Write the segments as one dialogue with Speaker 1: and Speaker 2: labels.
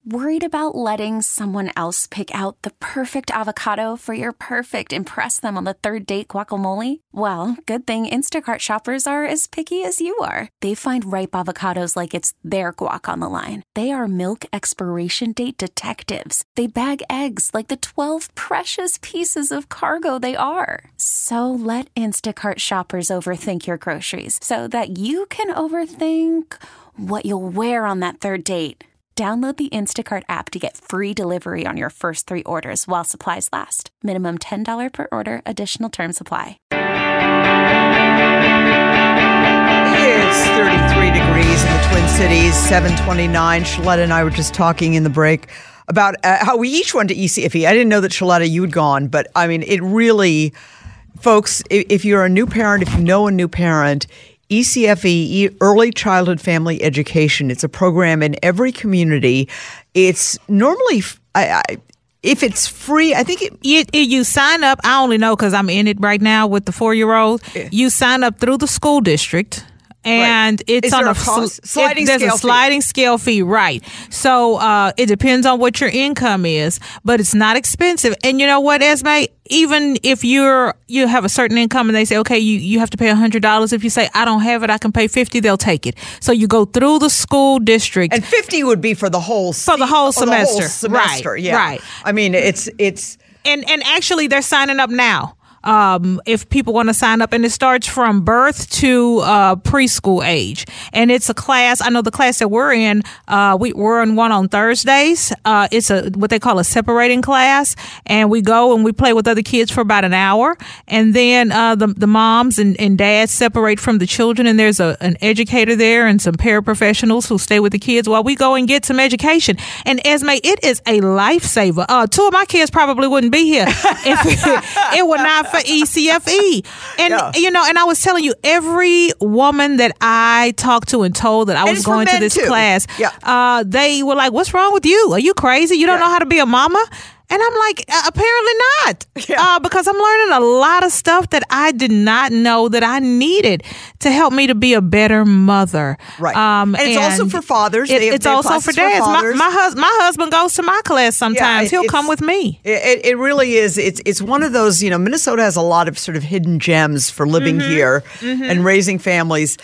Speaker 1: Worried about letting someone else pick out the perfect avocado for your perfect impress them on the third date guacamole? Well, good thing Instacart shoppers are as picky as you are. They find ripe avocados like it's their guac on the line. They are milk expiration date detectives. They bag eggs like the 12 precious pieces of cargo they are. So let Instacart shoppers overthink your groceries so that you can overthink what you'll wear on that third date. Download the Instacart app to get free delivery on your first 3 orders while supplies last. Minimum $10 per order. Additional terms apply.
Speaker 2: It's 33 degrees in the Twin Cities, 7:29. Shaletta and I were just talking in the break about how we each went to ECFE. I didn't know that, Shaletta, you had gone, but I mean, it really, folks, if you're a new parent, if you know a new parent, ECFE, Early Childhood Family Education. It's a program in every community. It's normally, if it's free, I think
Speaker 3: you sign up. I only know because I'm in it right now with the 4-year-old. You sign up through the school district. And it's on a sliding scale fee, right? So it depends on what your income is, but it's not expensive. And you know what, Esme? Even if you have a certain income and they say, okay, you have to pay $100. If you say I don't have it, I can pay $50. They'll take it. So you go through the school district,
Speaker 2: and $50 would be for the whole
Speaker 3: semester.
Speaker 2: The whole semester,
Speaker 3: right?
Speaker 2: Yeah.
Speaker 3: Right.
Speaker 2: I mean, it's
Speaker 3: and actually they're signing up now. If people want to sign up, and it starts from birth to preschool age, and it's a class. I know the class that we're in. We're in one on Thursdays. It's what they call a separating class, and we go and we play with other kids for about an hour, and then the moms and dads separate from the children, and there's an educator there and some paraprofessionals who stay with the kids while we go and get some education. And Esme, it is a lifesaver. 2 of my kids probably wouldn't be here if it were not for ECFE. And and I was telling you, every woman that I talked to and told that I was going to this class, they were like, what's wrong with you? Are you crazy? You don't know how to be a mama? And I'm like, apparently not, because I'm learning a lot of stuff that I did not know that I needed to help me to be a better mother.
Speaker 2: Right. And it's also for fathers.
Speaker 3: It's also for dads. My husband goes to my class sometimes. He'll come with me.
Speaker 2: It really is. It's one of those, Minnesota has a lot of sort of hidden gems for living here and raising families.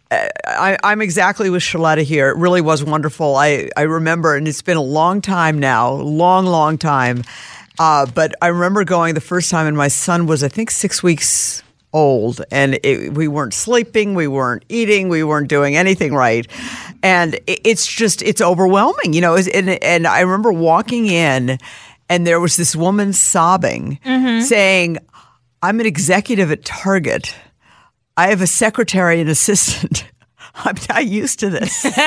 Speaker 2: I'm exactly with Shaletta here. It really was wonderful. I remember, and it's been a long time now, long time. But I remember going the first time, and my son was, I think, 6 weeks old, and we weren't sleeping, we weren't eating, we weren't doing anything right. And it's overwhelming, and I remember walking in, and there was this woman sobbing, saying, I'm an executive at Target. I have a secretary and assistant. I'm not used to this. And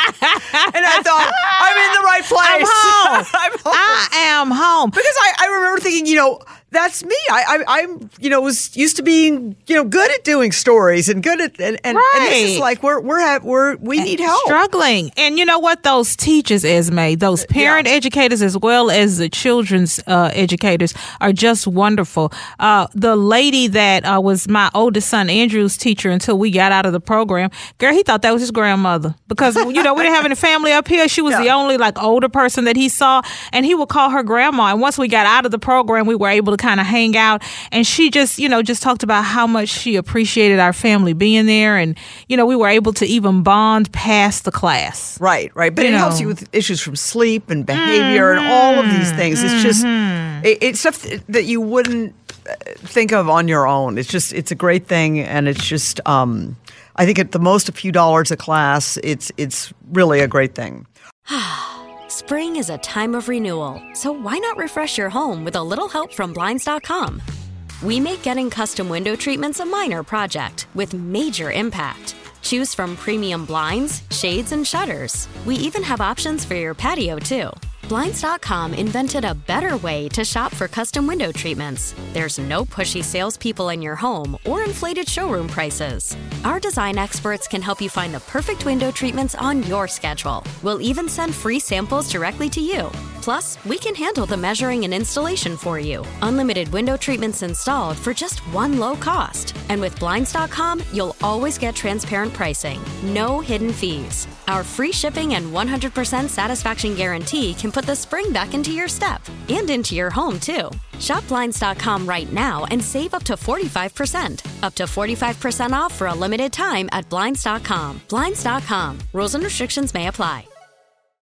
Speaker 2: I thought, I'm in the right place.
Speaker 3: I'm home. I am home.
Speaker 2: Because I remember thinking, that's me. I'm was used to being, good at doing stories and good at, and this is like, we need help.
Speaker 3: Struggling. And you know what? Those teachers, Esme, those parent educators as well as the children's educators are just wonderful. The lady that was my oldest son, Andrew's teacher until we got out of the program, girl, he thought that was his grandmother because, we didn't have any family up here. She was the only older person that he saw, and he would call her grandma. And once we got out of the program, we were able to kind of hang out, and she just talked about how much she appreciated our family being there, and we were able to even bond past the class.
Speaker 2: Right. But it helps you with issues from sleep and behavior and all of these things. It's just it's stuff that you wouldn't think of on your own. It's a great thing, and it's just I think at the most a few dollars a class. It's really a great thing.
Speaker 4: Spring is a time of renewal, so why not refresh your home with a little help from Blinds.com? We make getting custom window treatments a minor project with major impact. Choose from premium blinds, shades, and shutters. We even have options for your patio, too. Blinds.com invented a better way to shop for custom window treatments. There's no pushy salespeople in your home or inflated showroom prices. Our design experts can help you find the perfect window treatments on your schedule. We'll even send free samples directly to you. Plus, we can handle the measuring and installation for you. Unlimited window treatments installed for just one low cost. And with Blinds.com, you'll always get transparent pricing. No hidden fees. Our free shipping and 100% satisfaction guarantee can put the spring back into your step and into your home, too. Shop Blinds.com right now and save up to 45%. Up to 45% off for a limited time at Blinds.com. Blinds.com. Rules and restrictions may apply.